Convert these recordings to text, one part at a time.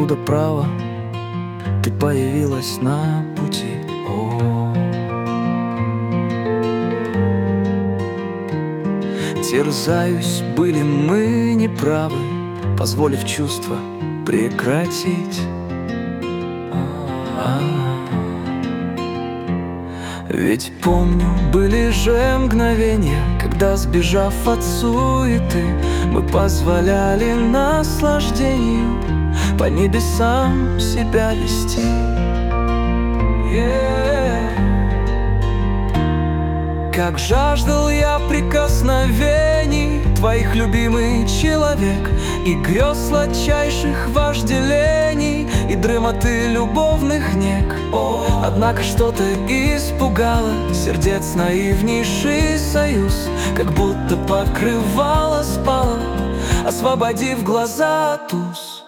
откуда право ты появилась на пути. Терзаюсь, были мы неправы, позволив чувства прекратить. Ведь помню, были же мгновения, когда, сбежав от суеты, мы позволяли наслаждению по небесам себя вести. Как жаждал я прикосновений твоих, любимый человек, и грез сладчайших вожделений, и дремоты любовных нег. Однако что-то испугало сердец наивнейший союз, как будто покрывало спало, освободив глаза от уз.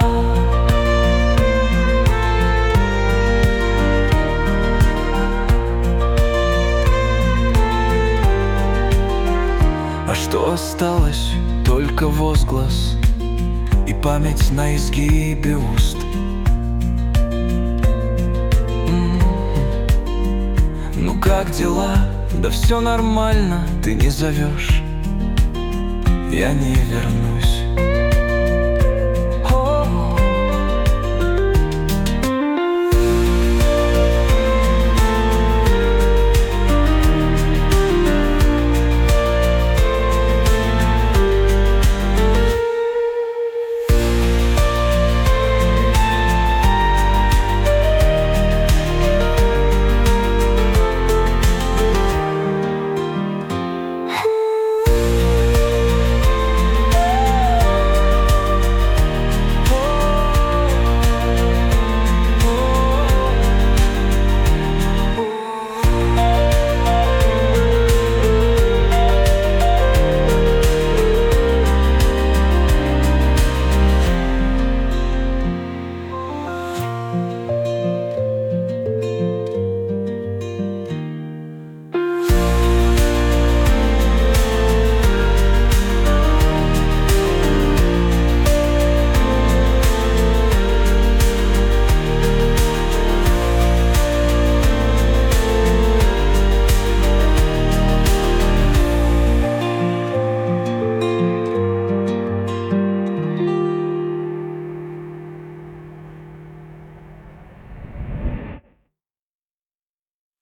А что осталось? Только возглас и память на изгибе уст. Ну как дела? Да все нормально, ты не зовешь, я не вернусь.